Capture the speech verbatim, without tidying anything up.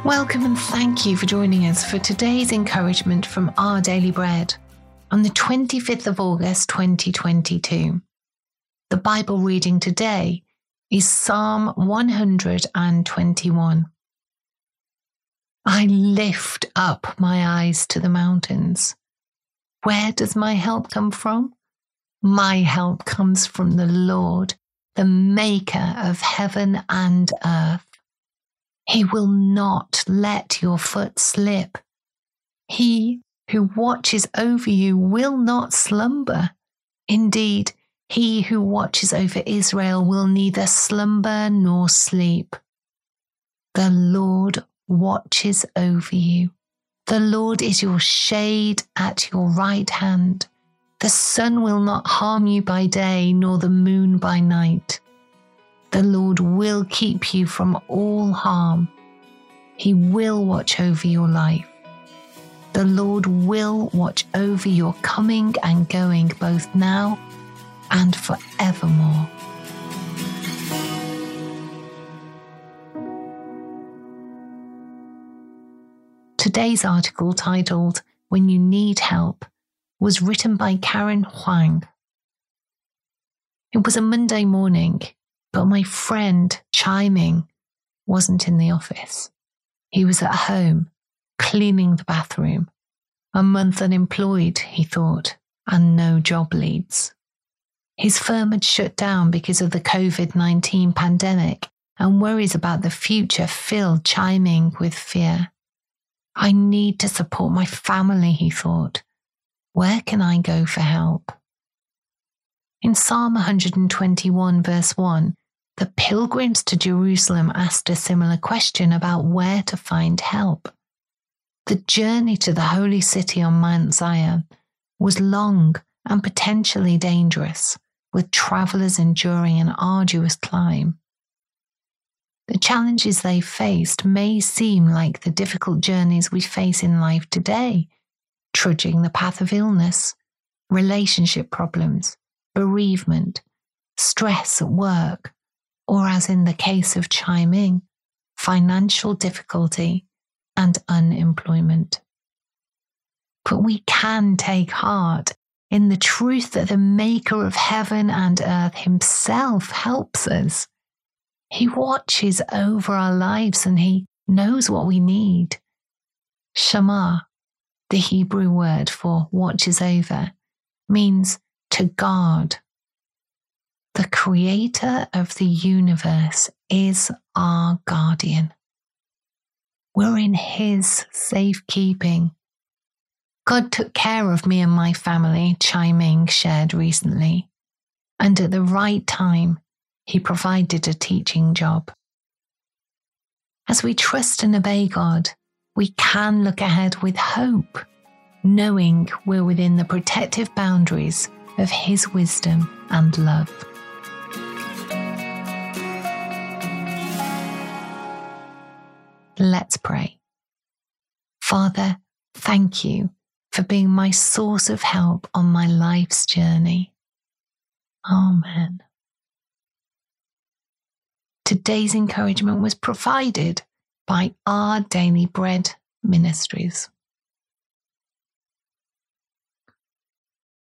Welcome and thank you for joining us for today's encouragement from Our Daily Bread on the twenty-fifth of August twenty twenty-two. The Bible reading today is Psalm one hundred twenty-one. I lift up my eyes to the mountains. Where does my help come from? My help comes from the Lord, the maker of heaven and earth. He will not let your foot slip. He who watches over you will not slumber. Indeed, he who watches over Israel will neither slumber nor sleep. The Lord watches over you. The Lord is your shade at your right hand. The sun will not harm you by day, nor the moon by night. The Lord will keep you from all harm. He will watch over your life. The Lord will watch over your coming and going, both now and forevermore. Today's article, titled When You Need Help, was written by Karen Huang. It was a Monday morning, but my friend Chai Ming wasn't in the office. He was at home, cleaning the bathroom. A month unemployed, he thought, and no job leads. His firm had shut down because of the covid nineteen pandemic, and worries about the future filled Chai Ming with fear. I need to support my family, he thought. Where can I go for help? In Psalm one hundred twenty-one, verse one, the pilgrims to Jerusalem asked a similar question about where to find help. The journey to the holy city on Mount Zion was long and potentially dangerous, with travellers enduring an arduous climb. The challenges they faced may seem like the difficult journeys we face in life today, trudging the path of illness, relationship problems, bereavement, stress at work, or as in the case of Chai Ming, financial difficulty and unemployment. But we can take heart in the truth that the maker of heaven and earth himself helps us. He watches over our lives and he knows what we need. Shema, the Hebrew word for watches over, means to guard. The creator of the universe is our guardian. We're in his safekeeping. God took care of me and my family, Chai Ming shared recently, and at the right time, he provided a teaching job. As we trust and obey God, we can look ahead with hope, knowing we're within the protective boundaries of his wisdom and love. Let's pray. Father, thank you for being my source of help on my life's journey. Amen. Today's encouragement was provided by Our Daily Bread Ministries.